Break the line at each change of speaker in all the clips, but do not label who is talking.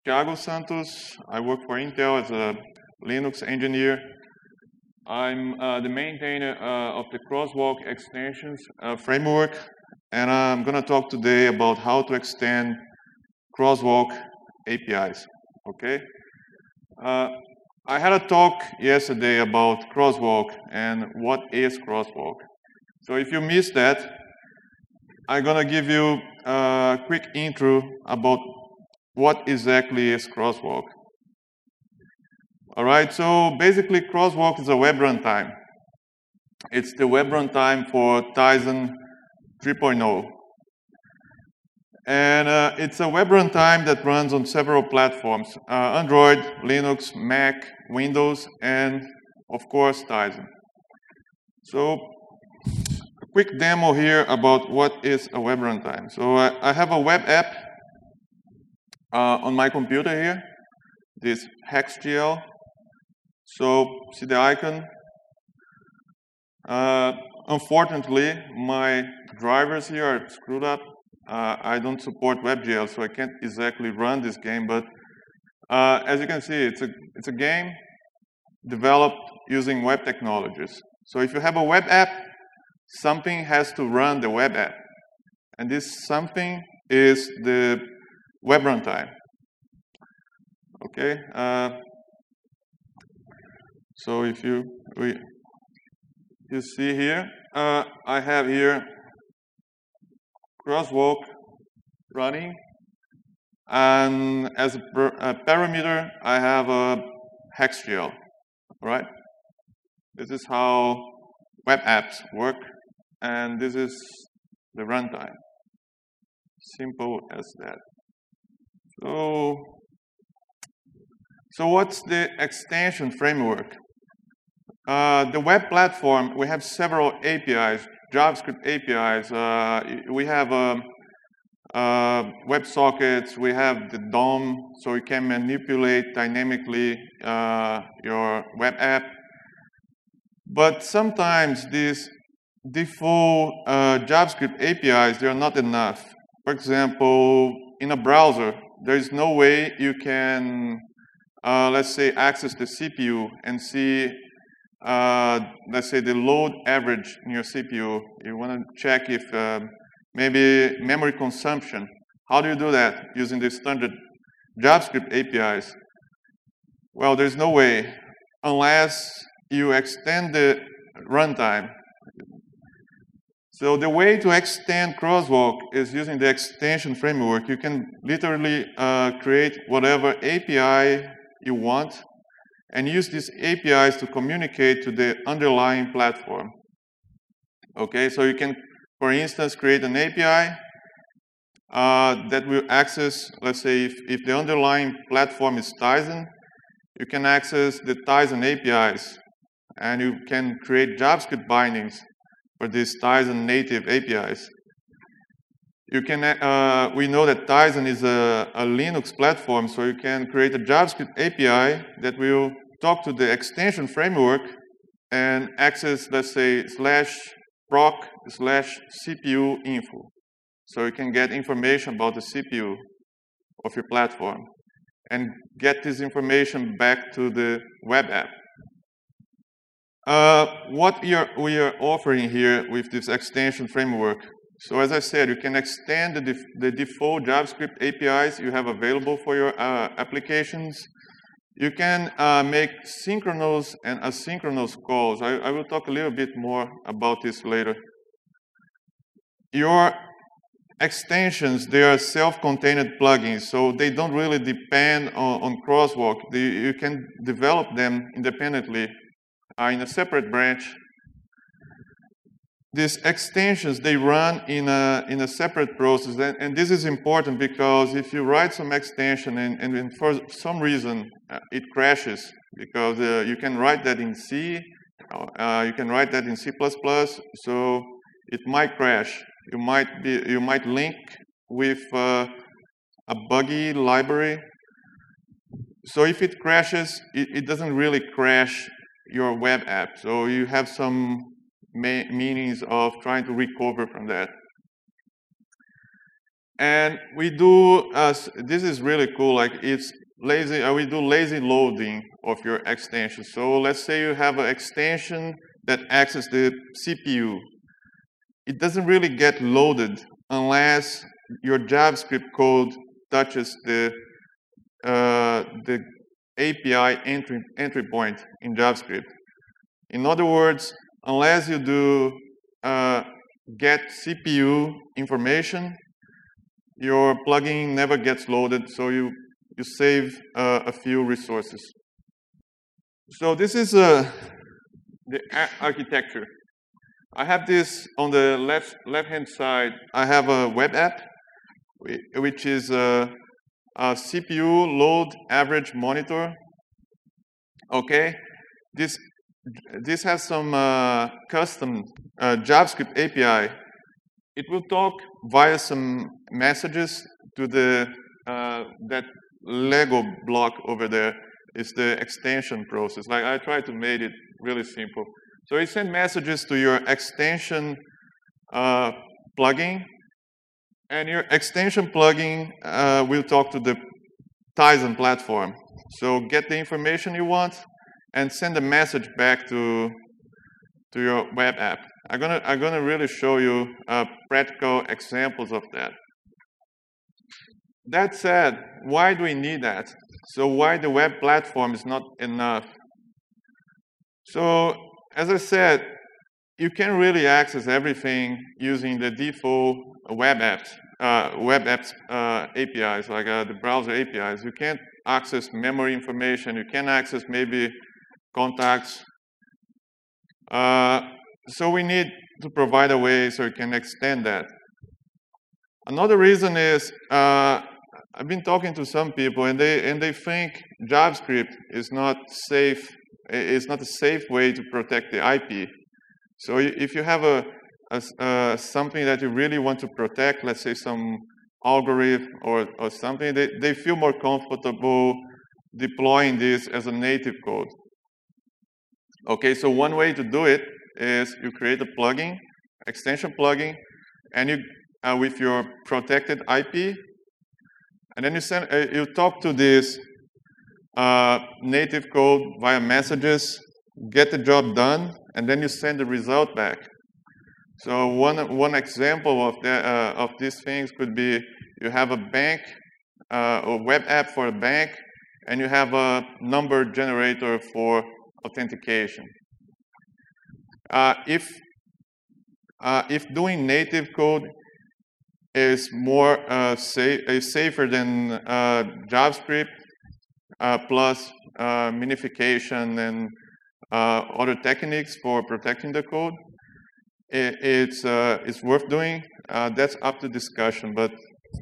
Thiago Santos. I work for Intel as a Linux engineer. I'm the maintainer of the Crosswalk extensions framework, and I'm going to talk today about how to extend Crosswalk APIs. Okay. I had a talk yesterday about Crosswalk and what is Crosswalk. So if you missed that, I'm going to give you a quick intro about what exactly is Crosswalk. All right, so basically Crosswalk is a web runtime. It's the web runtime for Tizen 3.0. And it's a web runtime that runs on several platforms, Android, Linux, Mac, Windows, and of course Tizen. So a quick demo here about what is a web runtime. So I have a web app on my computer here, this HexGL. So see the icon. Unfortunately, my drivers here are screwed up. I don't support WebGL, so I can't exactly run this game. But as you can see, it's a game developed using web technologies. So if you have a web app, something has to run the web app. And this something is the web runtime. Okay. So if you see here, I have here Crosswalk running, and as a parameter, I have a HexGL. All right. This is how web apps work, and this is the runtime. Simple as that. So what's the extension framework? The web platform, we have several APIs, JavaScript APIs. We have WebSockets, we have the DOM, so you can manipulate dynamically your web app. But sometimes these default JavaScript APIs, they are not enough. For example, in a browser, there is no way you can, let's say, access the CPU and see let's say the load average in your CPU. You want to check if maybe memory consumption. How do you do that using the standard JavaScript APIs? Well, there's no way unless you extend the runtime. So the way to extend Crosswalk is using the extension framework. You can literally create whatever API you want and use these APIs to communicate to the underlying platform. Okay, so you can, for instance, create an API that will access, let's say, if the underlying platform is Tizen, you can access the Tizen APIs, and you can create JavaScript bindings for these Tizen native APIs. You can, we know that Tizen is a Linux platform, so you can create a JavaScript API that will talk to the extension framework and access, let's say, /proc/CPU info. So you can get information about the CPU of your platform and get this information back to the web app. What we are offering here with this extension framework. So as I said, you can extend the default JavaScript APIs you have available for your applications. You can make synchronous and asynchronous calls. I will talk a little bit more about this later. Your extensions, they are self-contained plugins, so they don't really depend on Crosswalk. You can develop them independently in a separate branch. These extensions, they run in a separate process, and this is important because if you write some extension and for some reason it crashes, because you can write that in C, you can write that in C++, so it might crash. You might link with a buggy library. So if it crashes, it doesn't really crash your web app. So you have some meanings of trying to recover from that. And we do, this is really cool, like it's lazy, we do lazy loading of your extension. So let's say you have an extension that accesses the CPU. It doesn't really get loaded unless your JavaScript code touches the API entry point in JavaScript. In other words, unless you do get CPU information, your plugin never gets loaded, so you save a few resources. So this is the architecture. I have this on the left-hand side. I have a web app, which is a CPU load average monitor. Okay, this has some custom JavaScript API. It will talk via some messages to the that Lego block over there. Is the extension process. Like I try to make it really simple. So it sends messages to your extension plugin, and your extension plugin will talk to the Tizen platform. So get the information you want and send a message back to your web app. I'm gonna really show you practical examples of that. That said, why do we need that? So why the web platform is not enough? So as I said, you can really access everything using the default web apps APIs, like the browser APIs. You can't access memory information. You can access maybe contacts. So we need to provide a way so you can extend that. Another reason is I've been talking to some people, and they think JavaScript is not safe. It's not a safe way to protect the IP. So if you have something that you really want to protect, let's say some algorithm or something, they feel more comfortable deploying this as a native code. Okay, so one way to do it is you create a plugin, extension plugin, and you with your protected IP, and then you talk to this native code via messages, get the job done, and then you send the result back. So one example of these things could be you have a bank, a web app for a bank, and you have a number generator for authentication. If doing native code is more safer than JavaScript plus minification and other techniques for protecting the code, it's worth doing. That's up to discussion, but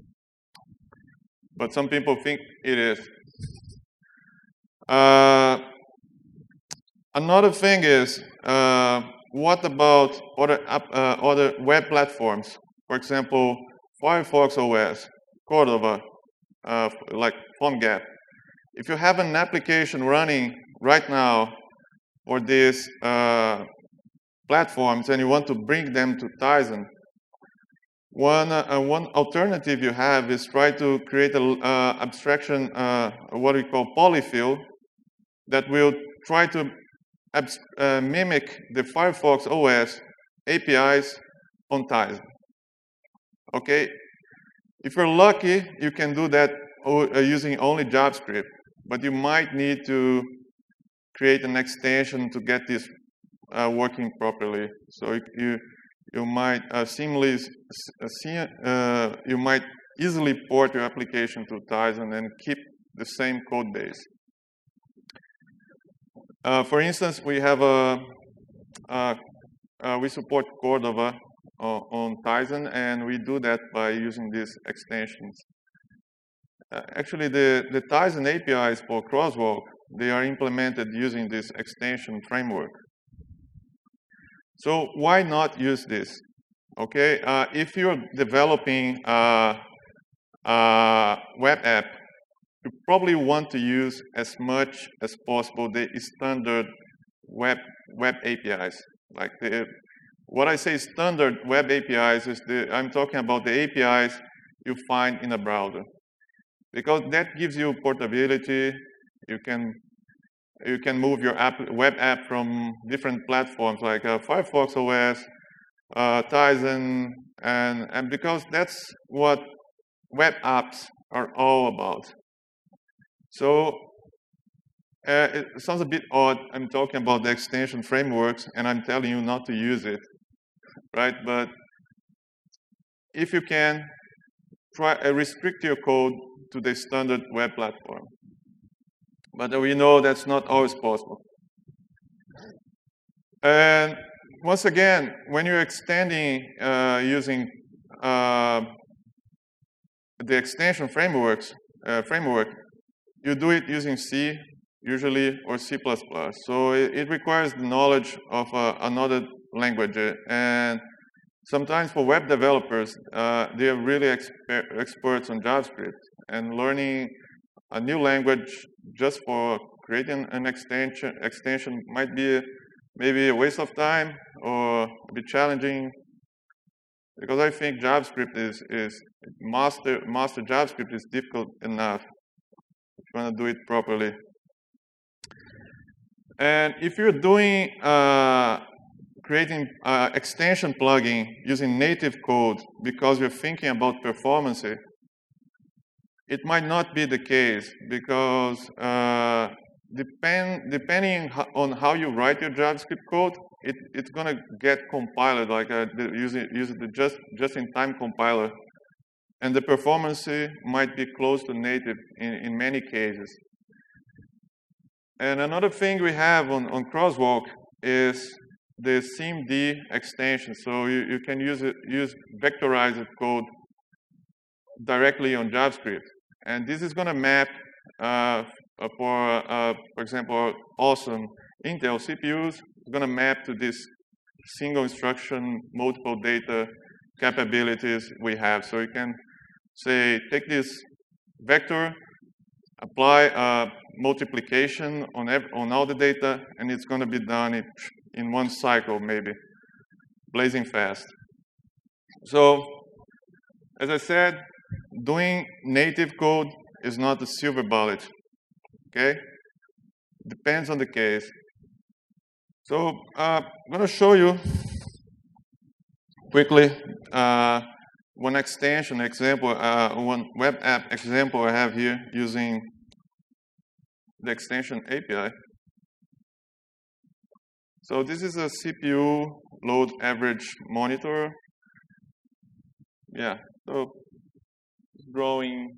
some people think it is. Another thing is, what about other web platforms? For example, Firefox OS, Cordova, like PhoneGap. If you have an application running right now for these platforms and you want to bring them to Tizen, one alternative you have is try to create an abstraction, what we call polyfill, that will try to mimic the Firefox OS APIs on Tizen. Okay, if you're lucky, you can do that using only JavaScript, but you might need to create an extension to get this working properly. So you might you might easily port your application to Tizen and keep the same code base. For instance, we have we support Cordova on Tizen, and we do that by using these extensions. Actually, the Tizen APIs for Crosswalk, they are implemented using this extension framework. So why not use this? Okay, if you're developing a web app, you probably want to use as much as possible the standard web APIs. Like what I say standard web APIs is I'm talking about the APIs you find in a browser. Because that gives you portability. You can move your web app from different platforms like Firefox OS, Tizen, and because that's what web apps are all about. So it sounds a bit odd. I'm talking about the extension frameworks, and I'm telling you not to use it, right? But if you can, try restrict your code to the standard web platform. But we know that's not always possible. And once again, when you're extending using the extension framework, you do it using C, usually, or C++. So it requires the knowledge of another language. And sometimes for web developers, they are really experts on JavaScript. And learning a new language just for creating an extension might be maybe a waste of time or a bit challenging. Because I think JavaScript master JavaScript is difficult enough if you want to do it properly. And if you're doing creating extension plugin using native code because you're thinking about performance, it might not be the case because depending on how you write your JavaScript code, it's going to get compiled like using the just-in-time compiler, and the performance might be close to native in many cases. And another thing we have on Crosswalk is the SIMD extension. So you can use vectorized code directly on JavaScript, and this is going to map for example, awesome Intel CPUs. It's going to map to this single instruction, multiple data capabilities we have. So you can say, take this vector, apply multiplication on all the data, and it's going to be done in one cycle, maybe, blazing fast. So, as I said, doing native code is not a silver bullet, okay? Depends on the case. So, I'm going to show you quickly one extension example, one web app example I have here using the extension API. So this is a CPU load average monitor. Yeah, so drawing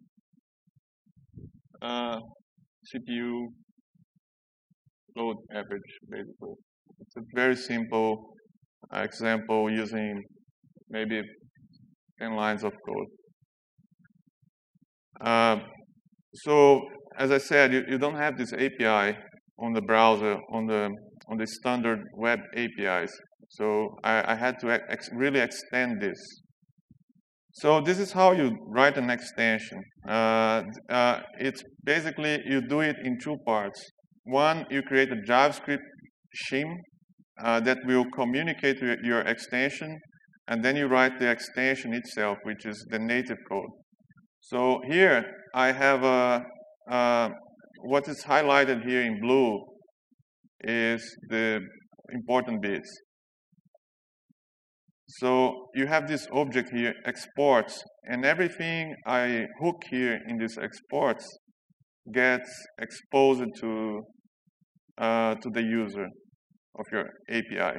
CPU load average, basically. It's a very simple example using maybe 10 lines of code. So as I said, you don't have this API on the browser, on the standard web APIs. So I had to really extend this. So this is how you write an extension. It's basically, you do it in two parts. One, you create a JavaScript shim that will communicate with your extension, and then you write the extension itself, which is the native code. So here, I have what is highlighted here in blue is the important bits. So you have this object here, exports, and everything I hook here in this exports gets exposed to the user of your API.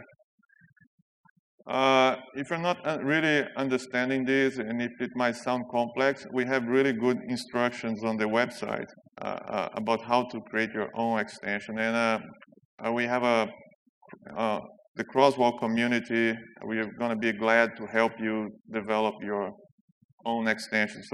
If you're not really understanding this, and if it might sound complex, we have really good instructions on the website about how to create your own extension. And we have the Crosswalk community. We are going to be glad to help you develop your own extension.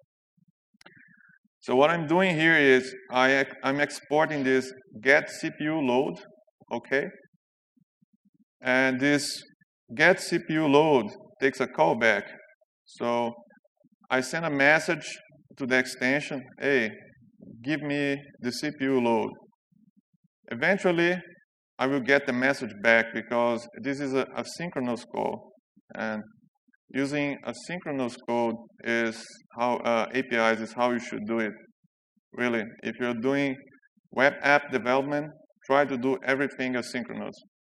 So what I'm doing here is I'm exporting this get CPU load, okay? And this get CPU load takes a callback. So I send a message to the extension, hey, give me the CPU load. Eventually, I will get the message back because this is a synchronous call. And using asynchronous code is how APIs is how you should do it. Really, if you're doing web app development, try to do everything asynchronous.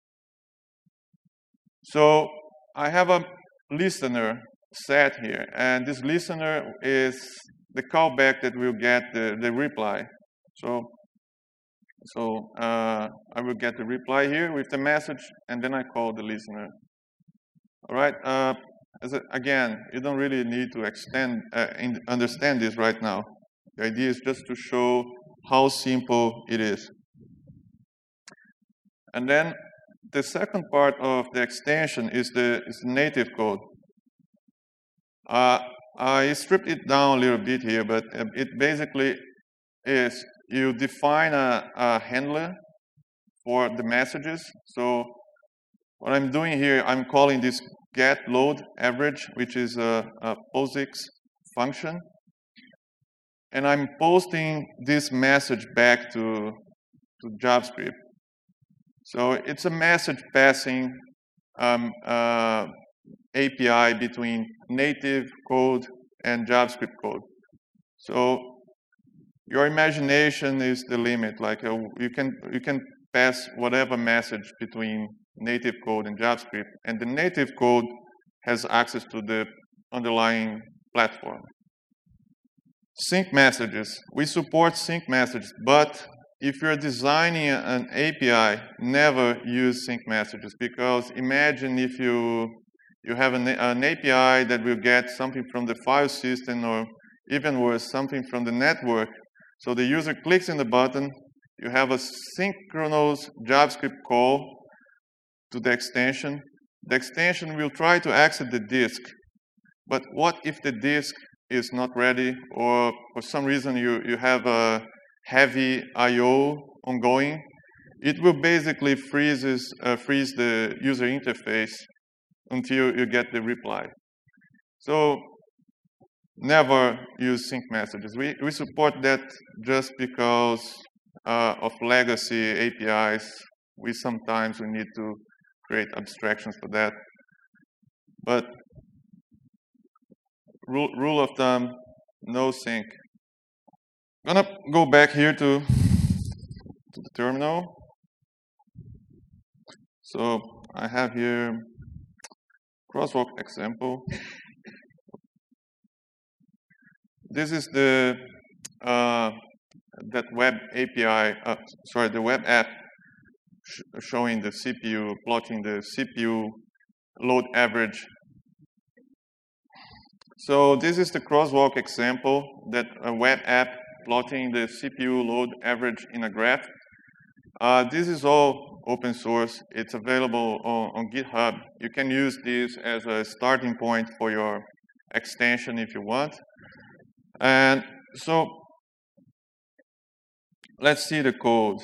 So I have a listener set here, and this listener is the callback that will get the reply. So I will get the reply here with the message, and then I call the listener. All right. Again, you don't really need to understand this right now. The idea is just to show how simple it is. And then the second part of the extension is the native code. I stripped it down a little bit here, but it basically is you define a handler for the messages. So what I'm doing here, I'm calling this getLoadAverage, which is a POSIX function. And I'm posting this message back to JavaScript. So it's a message passing API between native code and JavaScript code. So your imagination is the limit. Like you can pass whatever message between native code and JavaScript, and the native code has access to the underlying platform. Sync messages. We support sync messages, but if you're designing an API, never use sync messages, because imagine if you have an API that will get something from the file system, or even worse, something from the network. So the user clicks in the button, you have a synchronous JavaScript call to the extension. The extension will try to access the disk. But what if the disk is not ready, or for some reason you have a heavy I/O ongoing? It will basically freeze the user interface until you get the reply. So never use sync messages. We support that just because of legacy APIs. Sometimes we need to create abstractions for that. But rule of thumb, no sync. I'm gonna go back here to the terminal. So I have here crosswalk example. This is the that web API. The web app showing the CPU, plotting the CPU load average. So this is the crosswalk example, that a web app plotting the CPU load average in a graph. This is all open source. It's available on GitHub. You can use this as a starting point for your extension if you want. And so let's see the code.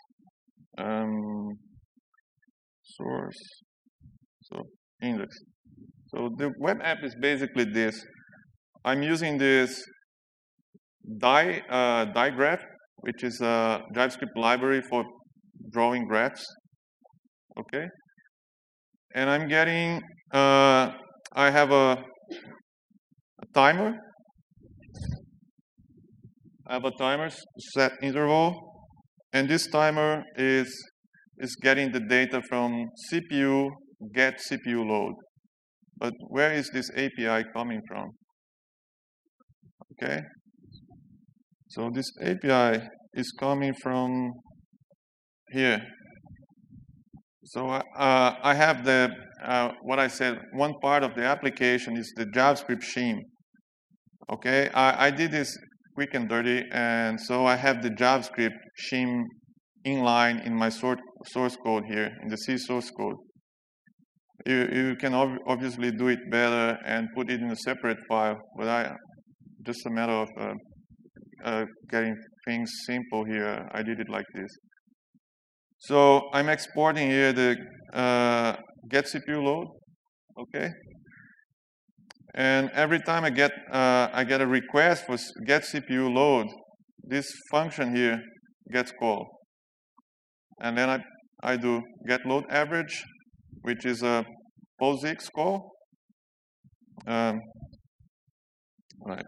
Source, so index. So the web app is basically this. I'm using this digraph, which is a JavaScript library for drawing graphs. Okay, and I'm getting. I have a timer. I have a timer set interval, and this timer is getting the data from CPU get CPU load. But where is this API coming from? Okay, so this API is coming from here. So I have the what I said. One part of the application is the JavaScript shim. Okay, I did this quick and dirty, and so I have the JavaScript shim inline in my source code here, in the C source code. You can obviously do it better and put it in a separate file, but just a matter of getting things simple here, I did it like this. So I'm exporting here the get CPU load, okay? And every time I get a request for get CPU load, this function here gets called. And then I do get load average, which is a POSIX call. right,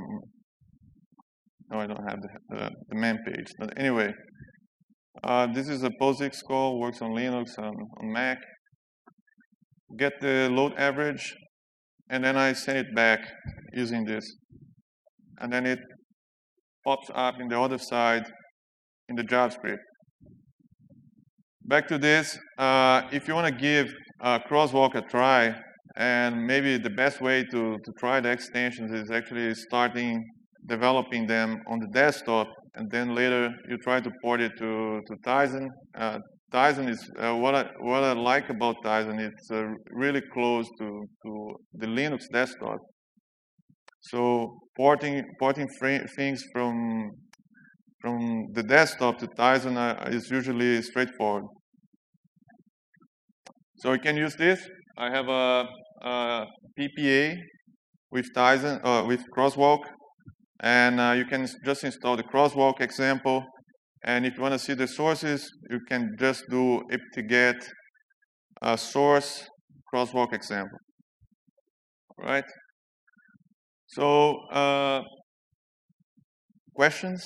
no, I don't have the man page. But anyway, this is a POSIX call, works on Linux, on Mac. Get the load average, and then I send it back using this. And then it pops up in the other side in the JavaScript. Back to this, if you want to give Crosswalk a try, and maybe the best way to try the extensions is actually starting developing them on the desktop, and then later you try to port it to Tizen. Tizen is what I like about Tizen. It's really close to the Linux desktop. So porting things from the desktop to Tizen is usually straightforward. So we can use this. I have a PPA with Tizen, with Crosswalk, and you can just install the Crosswalk example. And if you want to see the sources, you can just do apt-get source Crosswalk example. All right. So questions?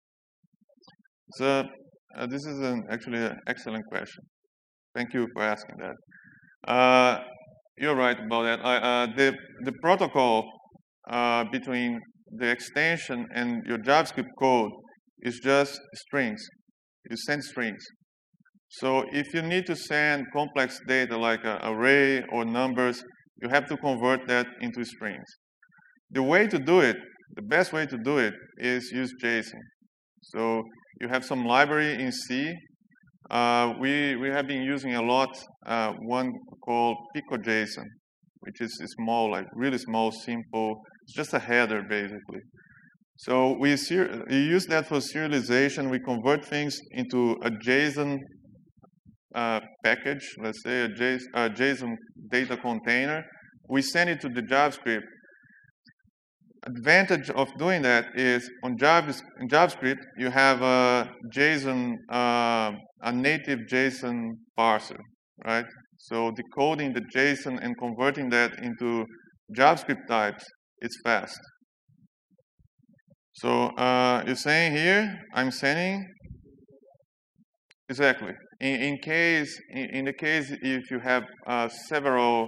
So this is actually an excellent question. Thank you for asking that. You're right about that. The protocol between the extension and your JavaScript code is just strings. You send strings. So if you need to send complex data like an array or numbers, you have to convert that into strings. The way to do it, the best way to do it is use JSON. So you have some library in C. We have been using a lot one called PicoJSON, which is small, like really small, simple. It's just a header, basically. So we use that for serialization. We convert things into a JSON package, let's say a JSON data container. We send it to the JavaScript. Advantage of doing that is in JavaScript, you have a JSON, a native JSON parser, right? So decoding the JSON and converting that into JavaScript types is fast. So you're saying here, I'm sending, exactly. In the case if you have several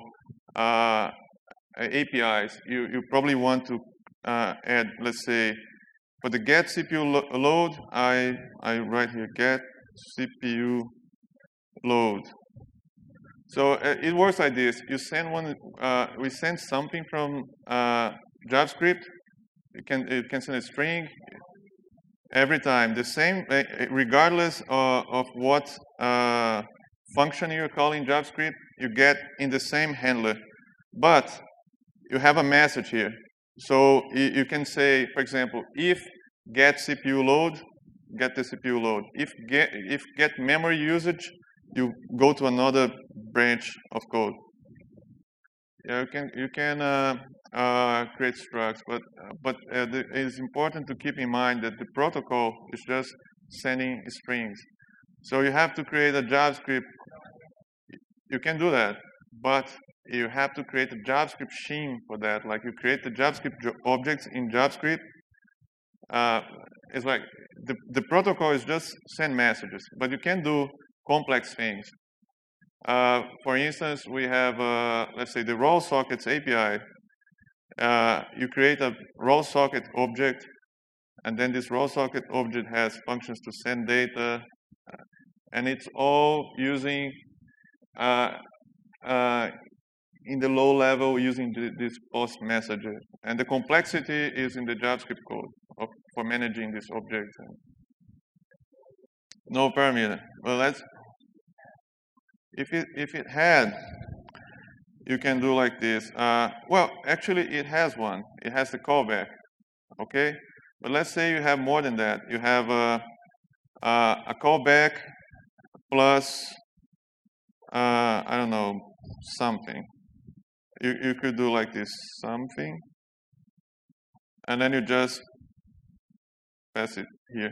APIs, you probably want to add, let's say, for the get CPU load, I write here get CPU load. So it works like this. You send one. We send something from JavaScript. You can send a string every time. The same, regardless of what function you're calling JavaScript, you get in the same handler. But you have a message here. So you can say, for example, if get CPU load, get the CPU load. If get memory usage, you go to another branch of code. Yeah, you can create structs, but it is important to keep in mind that the protocol is just sending strings. So you have to create a JavaScript. You can do that, but you have to create a JavaScript sheen for that. Like you create the JavaScript objects in JavaScript. It's like the protocol is just send messages, but you can do complex things. For instance, we have, let's say, the raw sockets API. You create a raw socket object, and then this raw socket object has functions to send data, and it's all using in the low level using this post messages. And the complexity is in the JavaScript code for managing these objects. No parameter. Well, if it had, you can do like this. Well, actually, it has one. It has the callback. Okay, but let's say you have more than that. You have a callback plus I don't know, something. You could do like this, something, and then you just pass it here.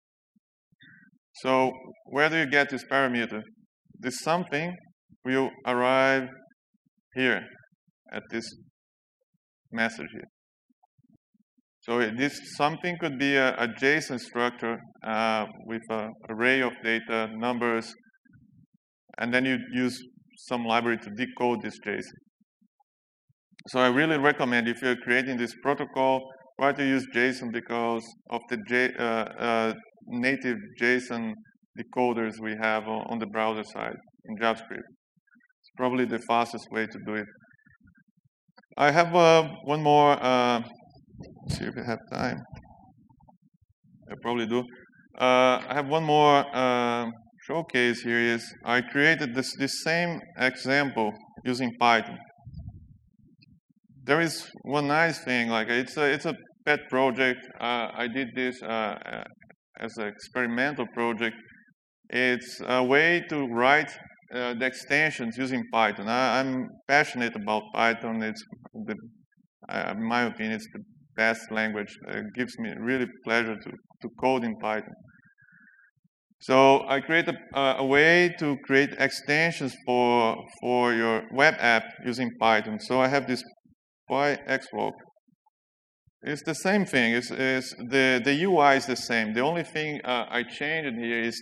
So where do you get this parameter? This something will arrive here at this message here. So this something could be a JSON structure with an array of data, numbers, and then you use some library to decode this JSON. So I really recommend, if you're creating this protocol, try to use JSON because of the native JSON decoders we have on the browser side in JavaScript. It's probably the fastest way to do it. I have one more, let's see if I have time. I probably do. I have one more showcase here is I created this same example using Python. There is one nice thing, like it's a pet project. I did this as an experimental project. It's a way to write the extensions using Python. I'm passionate about Python. It's in my opinion, it's the best language. It gives me really pleasure to code in Python. So I created a way to create extensions for your web app using Python. So I have this PyXVoc. It's the same thing. The UI is the same. The only thing I changed here is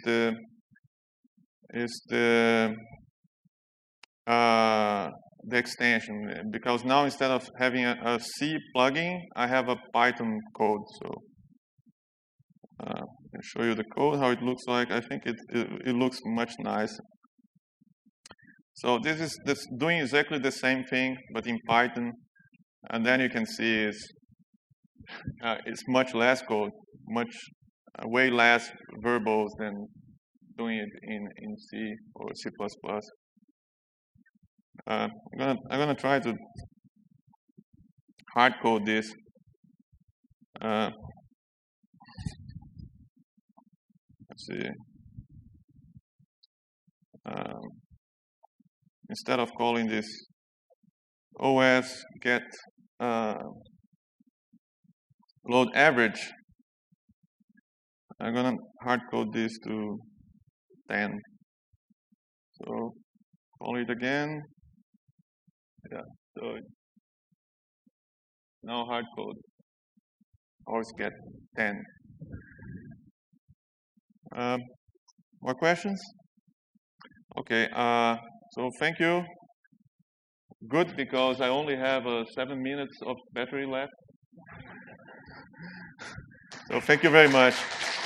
the extension, because now instead of having a C plugin, I have a Python code. So I can show you the code, how it looks like. I think it looks much nicer. So this is doing exactly the same thing, but in Python. And then you can see it's much less code, way less verbals than doing it in C or C++. I'm gonna try to hard code this. Let's see. Instead of calling this OS get load average, I'm gonna hard code this to 10. So call it again. Yeah. So now hard code always get 10. More questions? Okay. So thank you. Good, because I only have 7 minutes of battery left. So thank you very much.